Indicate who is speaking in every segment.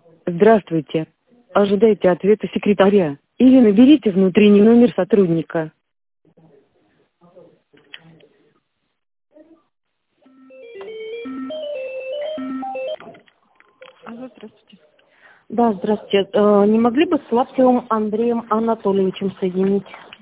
Speaker 1: Здравствуйте. Ожидайте ответа секретаря. Или наберите внутренний номер сотрудника.
Speaker 2: Алло, здравствуйте.
Speaker 3: Да, здравствуйте. Не могли бы с Лаптевым Андреем Анатольевичем соединить?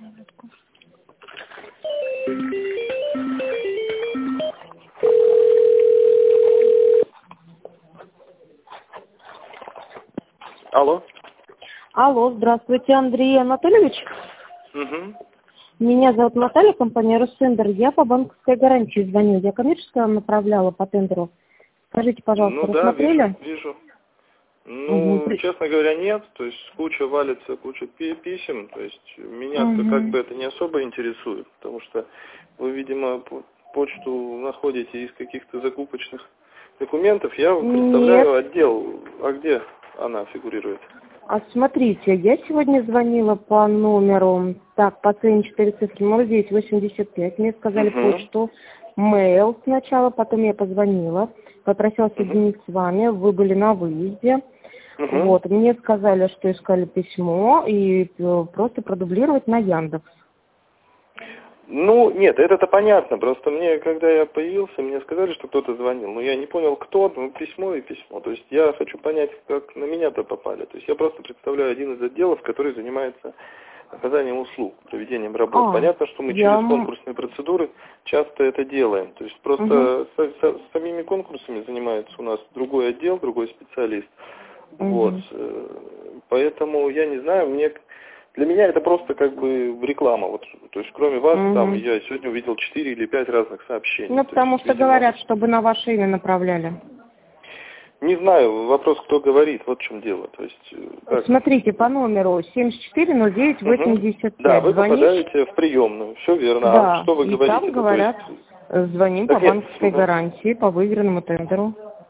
Speaker 4: Алло.
Speaker 3: Алло, здравствуйте, Андрей Анатольевич.
Speaker 4: Угу.
Speaker 3: Меня зовут Наталья, компания Ростендер. Я по банковской гарантии звоню. Я коммерческая направляла по тендеру. Скажите, пожалуйста,
Speaker 4: Ну да,
Speaker 3: рассмотрели?
Speaker 4: вижу. Ну,
Speaker 3: Угу.
Speaker 4: честно говоря, нет. То есть куча валится, куча писем. То есть меня-то как бы это не особо интересует, потому что вы, видимо, почту находите из каких-то закупочных документов. Я представляю отдел. А где она фигурирует?
Speaker 3: А смотрите, я сегодня звонила по номеру, по цене 4 цифры 0985. Мне сказали почту, mail сначала, потом я позвонила, попросила соединить с вами, вы были на выезде. Вот, мне сказали, что искали письмо и просто продублировать на Яндекс.
Speaker 4: Ну, нет, это понятно. Просто мне, когда я появился, мне сказали, что кто-то звонил. Но я не понял, кто, ну, письмо и письмо. То есть я хочу понять, как на меня-то попали. То есть я просто представляю один из отделов, который занимается оказанием услуг, проведением работ. Понятно, что мы через конкурсные процедуры часто это делаем. То есть просто с самими конкурсами занимается у нас другой отдел, другой специалист. Вот. Поэтому я не знаю, для меня это просто как бы реклама. Вот, то есть кроме вас, там я сегодня увидел 4 или 5 разных сообщений.
Speaker 3: Ну, потому что говорят, чтобы на ваше имя направляли.
Speaker 4: Не знаю, вопрос, кто говорит, вот в чем дело. То есть, как?
Speaker 3: Смотрите, по номеру 740985.
Speaker 4: Да, вы попадаете в приемную, все верно.
Speaker 3: Да,
Speaker 4: А что вы говорите?
Speaker 3: Там говорят, звоним по банковской гарантии, по выигранному тендеру.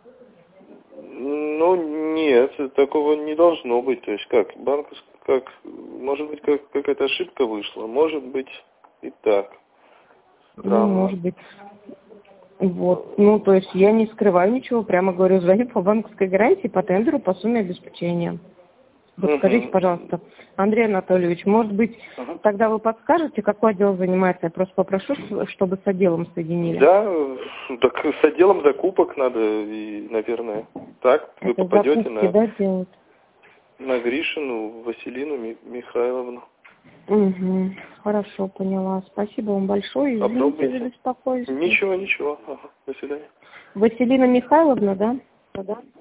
Speaker 4: Ну, нет, такого не должно быть. То есть как, может быть, какая-то ошибка вышла, может быть и так.
Speaker 3: Ну, может быть. Вот, ну, то есть я не скрываю ничего, прямо говорю, звоню по банковской гарантии, по тендеру, по сумме обеспечения. Вот скажите, пожалуйста, Андрей Анатольевич, может быть, тогда вы подскажете, какой отдел занимается? Я просто попрошу, чтобы с отделом соединили.
Speaker 4: Да, так с отделом закупок надо, и, наверное, так вы попадете на Гришину Василину Михайловну.
Speaker 3: Хорошо, поняла. Спасибо вам большое. Извините за беспокойство.
Speaker 4: Ничего. До свидания.
Speaker 3: Василина Михайловна, да?
Speaker 4: Да.